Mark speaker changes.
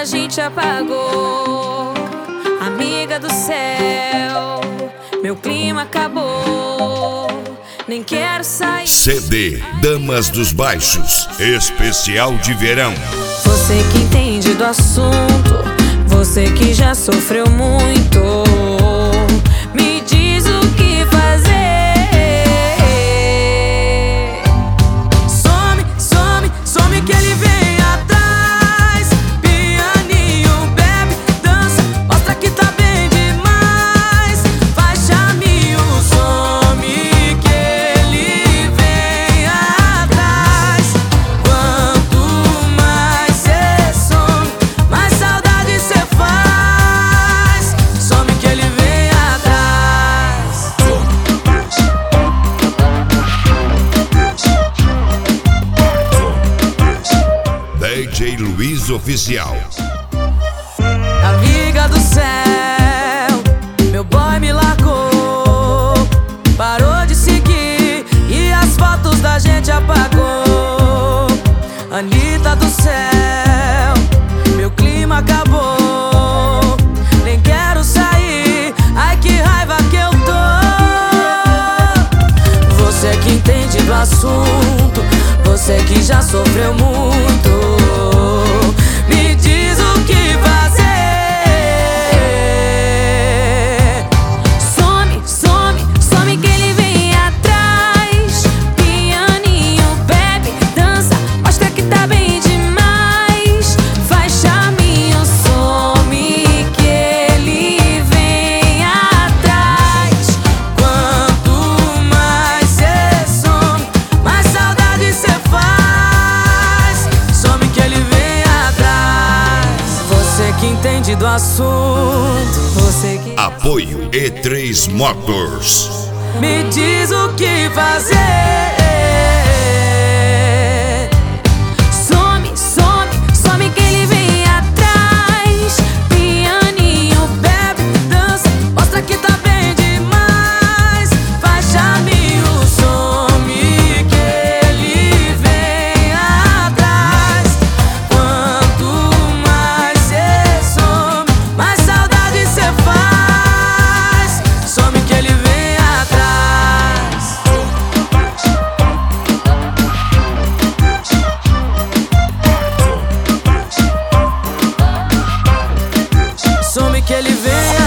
Speaker 1: gente apagou. Amiga do céu, meu clima acabou. Nem quero sair.
Speaker 2: CD Damas dos Baixos, especial de verão.
Speaker 1: Você que entende do assunto, você que já sofreu muito, me diz o que fazer. Some, some, some que ele vem atrás. Pianinho, bebe, dança, mostra que tá bem demais. Faz chaminho, some que ele vem atrás. Quanto mais cê some, mais saudade cê faz. Some que ele vem atrás.
Speaker 2: DJ Luiz Oficial.
Speaker 1: Amiga do céu, meu boy me largou, parou de seguir e as fotos da gente apagou. Anitta do céu, meu clima acabou. Nem quero sair, ai que raiva que eu tô. Você que entende do assunto, você que já sofreu muito, me diz o que fazer. Some, some, some que ele vem atrás. Pianinho, bebe, dança, mostra que tá bem demais. Faz chaminho, some que ele vem atrás. Quanto mais cê some, mais saudade cê faz. Some que ele vem atrás. Você que entende do assunto, você que
Speaker 2: Apoio E3 Motors.
Speaker 1: me diz o que fazer. Some, some, some que ele vem atrás. Pianinho, bebe, dança, mostra que tá bem demais. Faz chaminho, some que ele vem atrás. Quanto mais cê some, mais saudade cê faz. Some que ele vem atrás. Some que ele vem